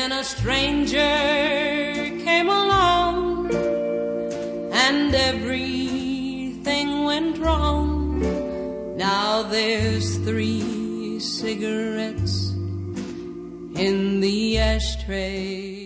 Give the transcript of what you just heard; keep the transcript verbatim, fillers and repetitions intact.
Then a stranger came along and everything went wrong. Now there's three cigarettes in the ashtray.